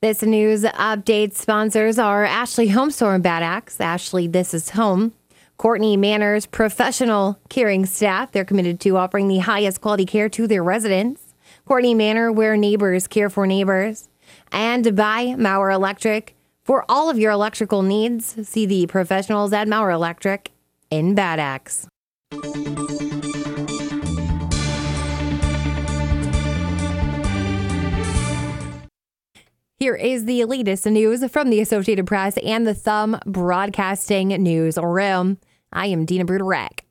This news update sponsors are Ashley Home Store in Bad Axe. Ashley, this is home. Courtney Manor's professional caring staff. They're committed to offering the highest quality care to their residents. Courtney Manor, where neighbors care for neighbors. And by Mauer Electric. For all of your electrical needs, see the professionals at Mauer Electric in Bad Axe. Here is the latest news from the Associated Press and the Thumb Broadcasting Newsroom. I am Dina Bruderek.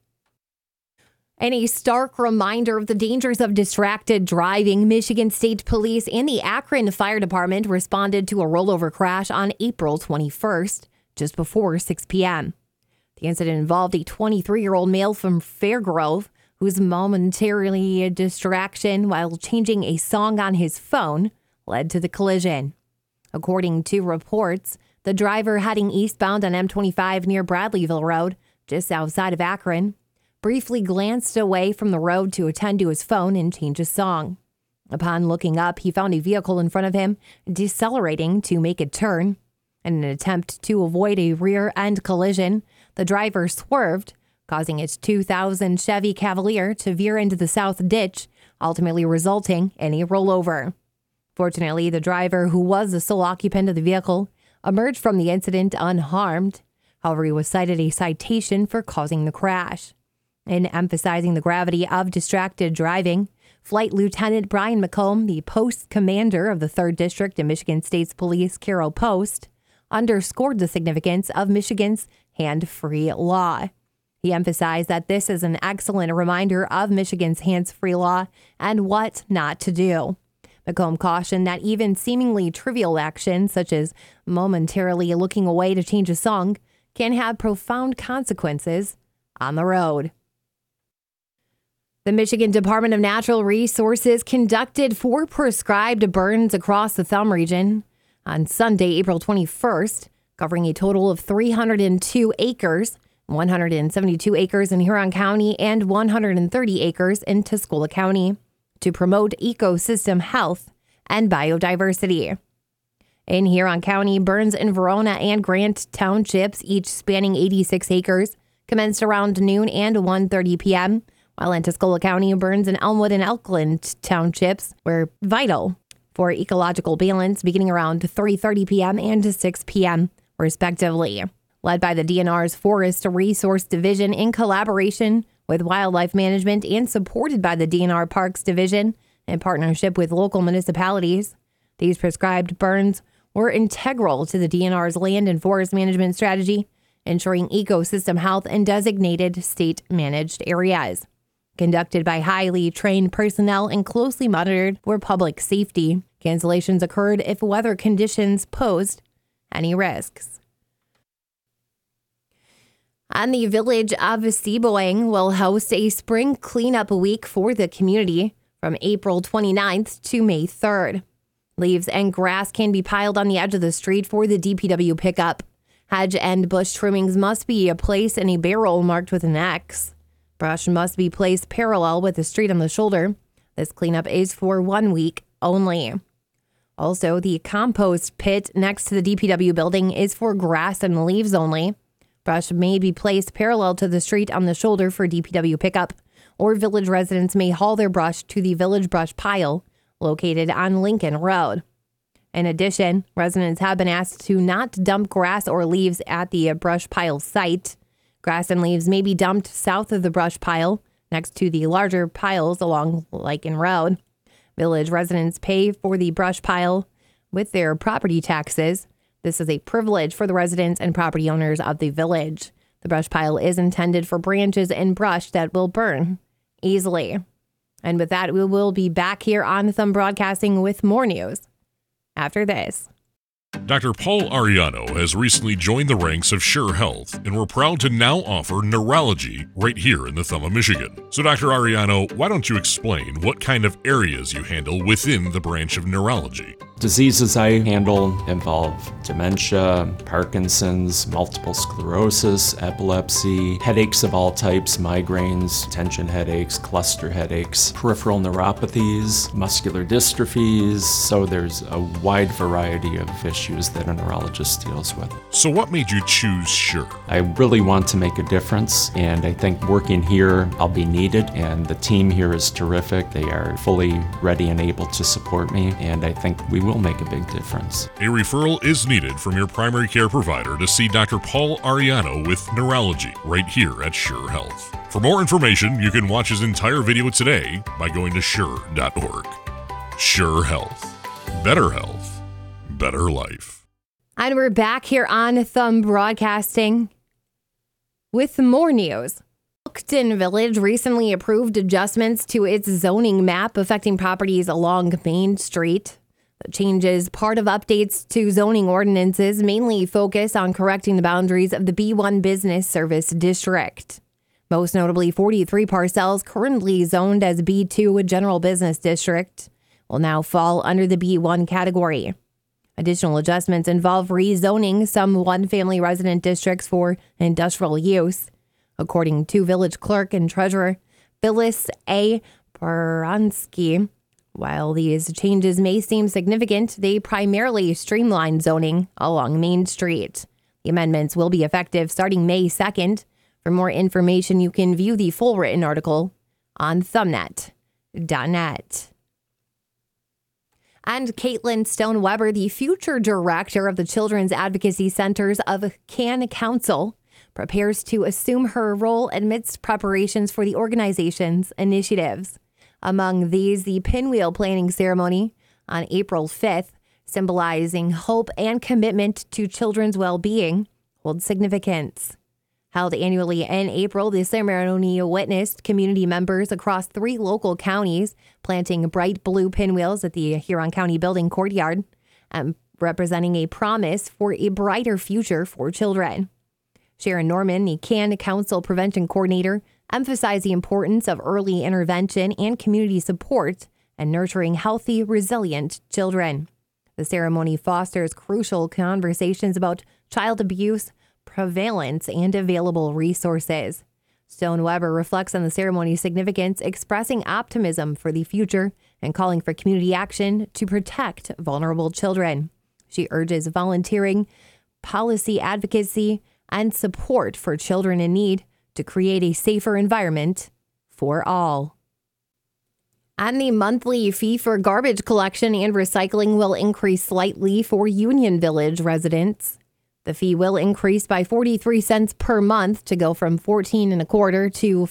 In a stark reminder of the dangers of distracted driving, Michigan State Police and the Akron Fire Department responded to a rollover crash on April 21st, just before 6 p.m. The incident involved a 23-year-old male from Fairgrove whose momentary distraction while changing a song on his phone led to the collision. According to reports, the driver heading eastbound on M25 near Bradleyville Road, just outside of Akron, briefly glanced away from the road to attend to his phone and change his song. Upon looking up, he found a vehicle in front of him decelerating to make a turn. In an attempt to avoid a rear-end collision, the driver swerved, causing his 2000 Chevy Cavalier to veer into the south ditch, ultimately resulting in a rollover. Fortunately, the driver, who was the sole occupant of the vehicle, emerged from the incident unharmed. However, he was cited a citation for causing the crash. In emphasizing the gravity of distracted driving, Flight Lieutenant Brian McComb, the post commander of the 3rd District in Michigan State Police Carroll Post, underscored the significance of Michigan's hand-free law. He emphasized that this is an excellent reminder of Michigan's hands-free law and what not to do. McComb cautioned that even seemingly trivial actions, such as momentarily looking away to change a song, can have profound consequences on the road. The Michigan Department of Natural Resources conducted 4 prescribed burns across the Thumb region on Sunday, April 21st, covering a total of 302 acres, 172 acres in Huron County and 130 acres in Tuscola County, to promote ecosystem health and biodiversity. In Huron County, burns in Verona and Grant Townships, each spanning 86 acres, commenced around noon and 1:30 p.m., while in Tuscola County, burns in Elmwood and Elkland Townships were vital for ecological balance, beginning around 3:30 p.m. and 6 p.m., respectively. Led by the DNR's Forest Resource Division in collaboration with Wildlife Management and supported by the DNR Parks Division in partnership with local municipalities, these prescribed burns were integral to the DNR's land and forest management strategy, ensuring ecosystem health in designated state-managed areas. Conducted by highly trained personnel and closely monitored for public safety, cancellations occurred if weather conditions posed any risks. And the village of Seaboing will host a spring cleanup week for the community from April 29th to May 3rd. Leaves and grass can be piled on the edge of the street for the DPW pickup. Hedge and bush trimmings must be placed in a barrel marked with an X. Brush must be placed parallel with the street on the shoulder. This cleanup is for 1 week only. Also, the compost pit next to the DPW building is for grass and leaves only. Brush may be placed parallel to the street on the shoulder for DPW pickup, or village residents may haul their brush to the village brush pile located on Lincoln Road. In addition, residents have been asked to not dump grass or leaves at the brush pile site. Grass and leaves may be dumped south of the brush pile, next to the larger piles along Lincoln Road. Village residents pay for the brush pile with their property taxes. This is a privilege for the residents and property owners of the village. The brush pile is intended for branches and brush that will burn easily. And with that, we will be back here on Thumb Broadcasting with more news after this. Dr. Paul Ariano has recently joined the ranks of Sure Health, and we're proud to now offer neurology right here in the thumb of Michigan. So Dr. Ariano, why don't you explain what kind of areas you handle within the branch of neurology? Diseases I handle involve dementia, Parkinson's, multiple sclerosis, epilepsy, headaches of all types, migraines, tension headaches, cluster headaches, peripheral neuropathies, muscular dystrophies. So there's a wide variety of issues that a neurologist deals with. So what made you choose Sure? I really want to make a difference, and I think working here I'll be needed, and the team here is terrific. They are fully ready and able to support me, and I think we will make a big difference. A referral is needed from your primary care provider to see Dr. Paul Ariano with neurology right here at Sure Health. For more information, you can watch his entire video today by going to sure.org. Sure Health. Better health. Better life. And we're back here on Thumb Broadcasting with more news. Oakton Village recently approved adjustments to its zoning map affecting properties along Main Street. The changes, part of updates to zoning ordinances, mainly focus on correcting the boundaries of the B1 Business Service District. Most notably, 43 parcels currently zoned as B2 General Business District will now fall under the B1 category. Additional adjustments involve rezoning some one-family resident districts for industrial use. According to Village Clerk and Treasurer Phyllis A. Baranski, while these changes may seem significant, they primarily streamline zoning along Main Street. The amendments will be effective starting May 2nd. For more information, you can view the full written article on thumbnet.net. And Caitlin Stone Weber, the future director of the Children's Advocacy Centers of Can Council, prepares to assume her role amidst preparations for the organization's initiatives. Among these, the pinwheel planting ceremony on April 5th, symbolizing hope and commitment to children's well-being, holds significance. Held annually in April, the ceremony witnessed community members across 3 local counties planting bright blue pinwheels at the Huron County Building Courtyard, representing a promise for a brighter future for children. Sharon Norman, the Can Council Prevention Coordinator, emphasized the importance of early intervention and community support and nurturing healthy, resilient children. The ceremony fosters crucial conversations about child abuse, prevalence, and available resources. Stone Weber reflects on the ceremony's significance, expressing optimism for the future and calling for community action to protect vulnerable children. She urges volunteering, policy advocacy, and support for children in need to create a safer environment for all. And the monthly fee for garbage collection and recycling will increase slightly for Union Village residents. The fee will increase by 43 cents per month to go from $14.25 to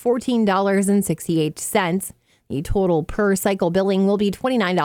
$14.68. The total per cycle billing will be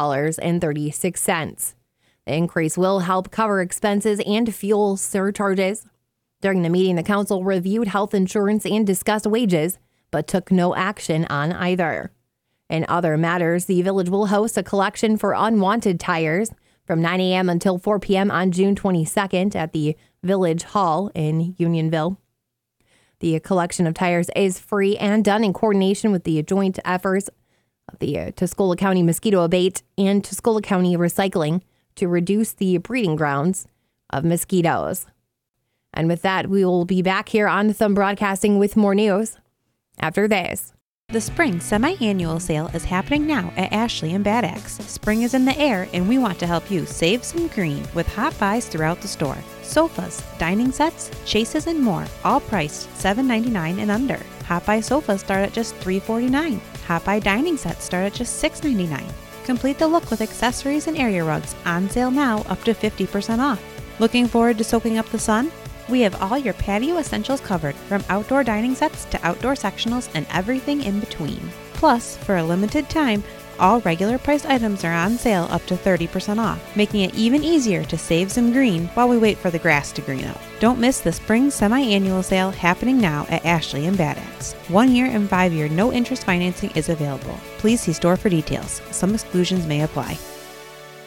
$29.36. The increase will help cover expenses and fuel surcharges. During the meeting, the council reviewed health insurance and discussed wages, but took no action on either. In other matters, the village will host a collection for unwanted tires from 9 a.m. until 4 p.m. on June 22nd at the Village Hall in Unionville. The collection of tires is free and done in coordination with the joint efforts of the Tuscola County Mosquito Abate and Tuscola County Recycling to reduce the breeding grounds of mosquitoes. And with that, we will be back here on Thumb Broadcasting with more news after this. The spring semi-annual sale is happening now at Ashley and Bad Axe. Spring is in the air and we want to help you save some green with hot buys throughout the store. Sofas, dining sets, chases, and more, all priced $7.99 and under. Hot buy sofas start at just $3.49. Hot buy dining sets start at just $6.99. Complete the look with accessories and area rugs on sale now up to 50% off. Looking forward to soaking up the sun? We have all your patio essentials covered, from outdoor dining sets to outdoor sectionals and everything in between. Plus, for a limited time, all regular priced items are on sale up to 30% off, making it even easier to save some green while we wait for the grass to green out. Don't miss the spring semi-annual sale happening now at Ashley and Bad Axe. 1 year and 5 year no interest financing is available. Please see store for details. Some exclusions may apply.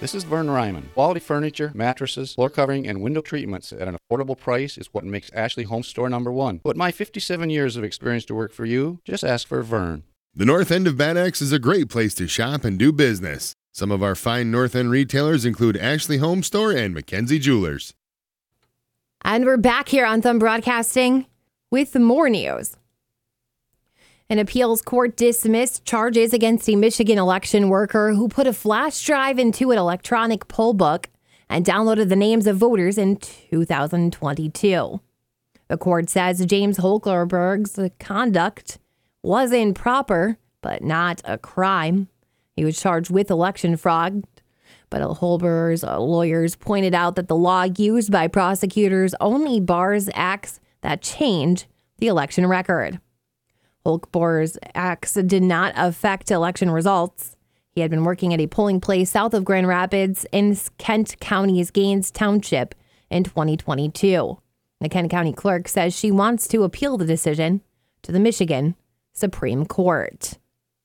This is Vern Ryman. Quality furniture, mattresses, floor covering, and window treatments at an affordable price is what makes Ashley Home Store #1. Put my 57 years of experience to work for you. Just ask for Vern. The North End of Bad Axe is a great place to shop and do business. Some of our fine North End retailers include Ashley Home Store and Mackenzie Jewelers. And we're back here on Thumb Broadcasting with more news. An appeals court dismissed charges against a Michigan election worker who put a flash drive into an electronic poll book and downloaded the names of voters in 2022. The court says James Holkerberg's conduct was improper, but not a crime. He was charged with election fraud, but Holber's lawyers pointed out that the law used by prosecutors only bars acts that change the election record. Holber's acts did not affect election results. He had been working at a polling place south of Grand Rapids in Kent County's Gaines Township in 2022. The Kent County clerk says she wants to appeal the decision to the Michigan Supreme Court.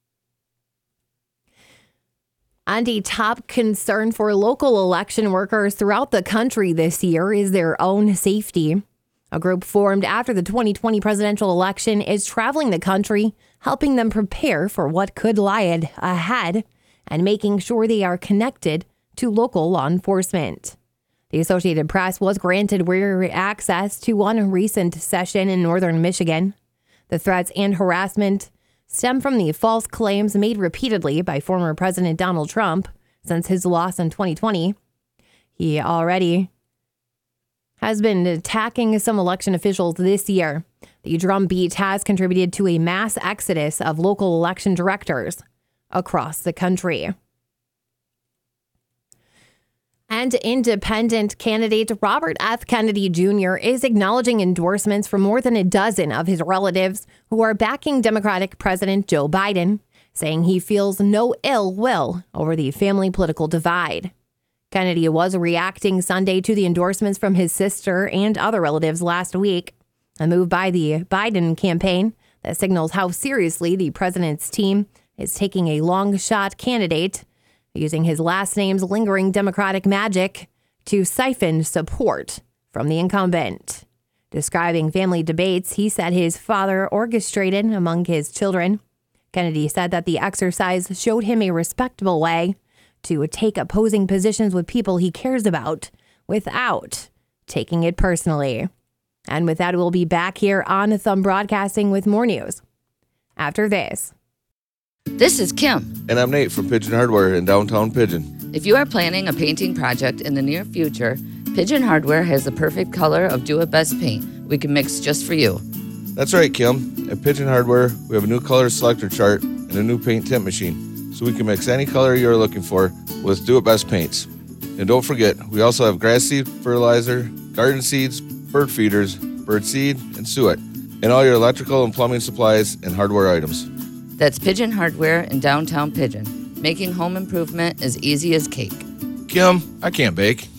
And a top concern for local election workers throughout the country this year is their own safety. A group formed after the 2020 presidential election is traveling the country, helping them prepare for what could lie ahead and making sure they are connected to local law enforcement. The Associated Press was granted rare access to one recent session in northern Michigan. The threats and harassment stem from the false claims made repeatedly by former President Donald Trump since his loss in 2020. He already has been attacking some election officials this year. The drumbeat has contributed to a mass exodus of local election directors across the country. And independent candidate Robert F. Kennedy Jr. is acknowledging endorsements from more than a dozen of his relatives who are backing Democratic President Joe Biden, saying he feels no ill will over the family political divide. Kennedy was reacting Sunday to the endorsements from his sister and other relatives last week, a move by the Biden campaign that signals how seriously the president's team is taking a long-shot candidate, using his last name's lingering Democratic magic to siphon support from the incumbent. Describing family debates he said his father orchestrated among his children, Kennedy said that the exercise showed him a respectable way to take opposing positions with people he cares about without taking it personally. And with that, we'll be back here on Thumb Broadcasting with more news after this. This is Kim. And I'm Nate from Pigeon Hardware in downtown Pigeon. If you are planning a painting project in the near future, Pigeon Hardware has the perfect color of Do It Best paint we can mix just for you. That's right, Kim. At Pigeon Hardware, we have a new color selector chart and a new paint tint machine, so we can mix any color you're looking for with Do It Best paints. And don't forget, we also have grass seed fertilizer, garden seeds, bird feeders, bird seed, and suet, and all your electrical and plumbing supplies and hardware items. That's Pigeon Hardware in downtown Pigeon, making home improvement as easy as cake. Kim, I can't bake.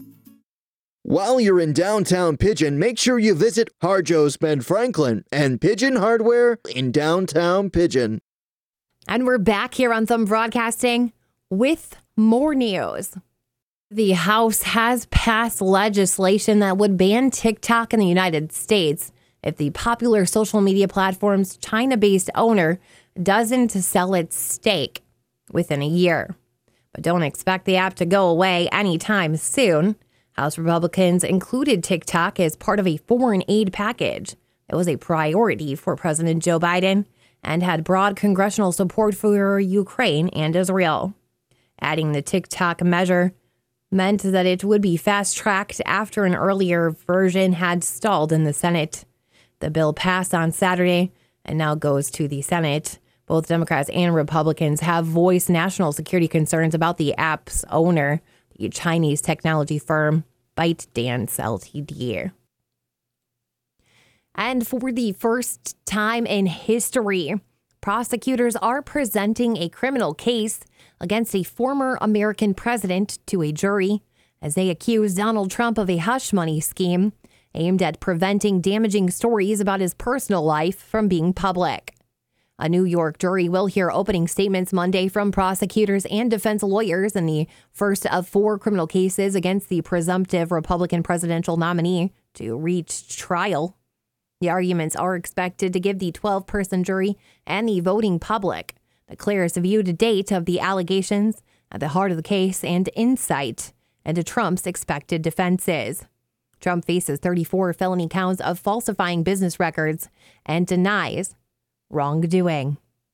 While you're in downtown Pigeon, make sure you visit Harjo's Ben Franklin and Pigeon Hardware in downtown Pigeon. And we're back here on Thumb Broadcasting with more news. The House has passed legislation that would ban TikTok in the United States if the popular social media platform's China-based owner doesn't sell its stake within a year. But don't expect the app to go away anytime soon. House Republicans included TikTok as part of a foreign aid package that was a priority for President Joe Biden and had broad congressional support for Ukraine and Israel. Adding the TikTok measure meant that it would be fast-tracked after an earlier version had stalled in the Senate. The bill passed on Saturday and now goes to the Senate. Both Democrats and Republicans have voiced national security concerns about the app's owner, the Chinese technology firm ByteDance Ltd. And for the first time in history, prosecutors are presenting a criminal case against a former American president to a jury as they accuse Donald Trump of a hush money scheme aimed at preventing damaging stories about his personal life from being public. A New York jury will hear opening statements Monday from prosecutors and defense lawyers in the first of 4 criminal cases against the presumptive Republican presidential nominee to reach trial. The arguments are expected to give the 12-person jury and the voting public the clearest view to date of the allegations at the heart of the case and insight into Trump's expected defenses. Trump faces 34 felony counts of falsifying business records and denies wrongdoing.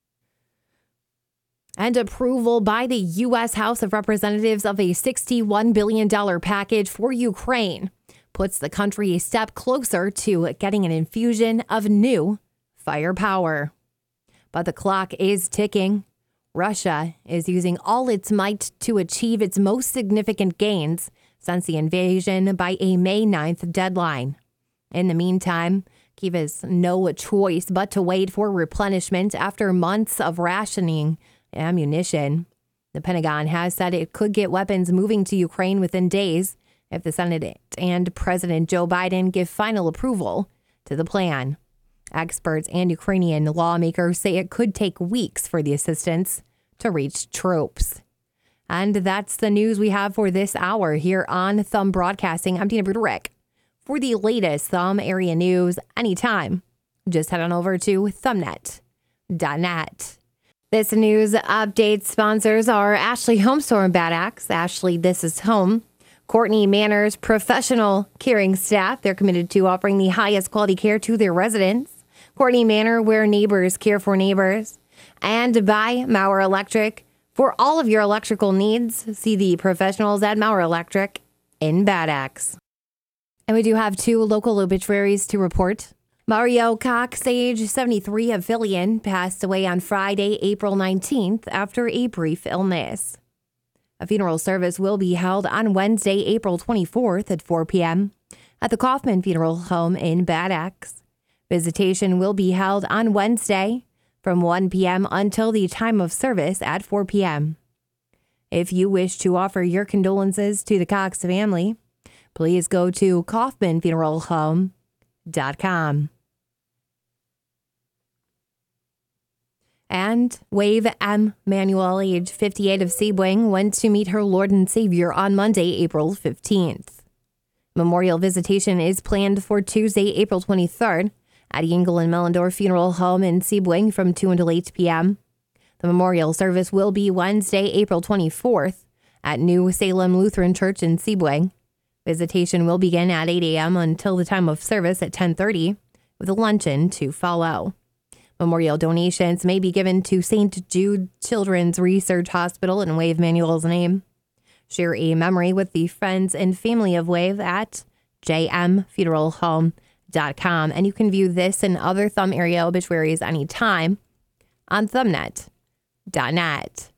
And approval by the U.S. House of Representatives of a $61 billion package for Ukraine puts the country a step closer to getting an infusion of new firepower. But the clock is ticking. Russia is using all its might to achieve its most significant gains since the invasion by a May 9th deadline. In the meantime, Kyiv has no choice but to wait for replenishment after months of rationing ammunition. The Pentagon has said it could get weapons moving to Ukraine within days if the Senate and President Joe Biden give final approval to the plan. Experts and Ukrainian lawmakers say it could take weeks for the assistance to reach troops. And that's the news we have for this hour here on Thumb Broadcasting. I'm Dina Bruderich. For the latest Thumb area news anytime, just head on over to thumbnet.net. This news update sponsors are Ashley Home Store in Bad Axe. Ashley, this is home. Courtney Manor's professional caring staff. They're committed to offering the highest quality care to their residents. Courtney Manor, where neighbors care for neighbors. And by Mauer Electric. For all of your electrical needs, see the professionals at Mauer Electric in Bad Axe. And we do have 2 local obituaries to report. Mario Cox, age 73 of Villian, passed away on Friday, April 19th after a brief illness. A funeral service will be held on Wednesday, April 24th at 4 p.m. at the Kaufman Funeral Home in Bad Axe. Visitation will be held on Wednesday from 1 p.m. until the time of service at 4 p.m. If you wish to offer your condolences to the Cox family, please go to kaufmanfuneralhome.com. And Wave M. Manuel, age 58 of Sebring, went to meet her Lord and Savior on Monday, April 15th. Memorial visitation is planned for Tuesday, April 23rd at Yingle and Mellendorf Funeral Home in Sebring from 2 until 8 p.m. The memorial service will be Wednesday, April 24th at New Salem Lutheran Church in Sebring. Visitation will begin at 8 a.m. until the time of service at 10:30, with a luncheon to follow. Memorial donations may be given to St. Jude Children's Research Hospital in Wave Manuel's name. Share a memory with the friends and family of Wave at jmfuneralhome.com. And you can view this and other Thumb area obituaries anytime on thumbnet.net.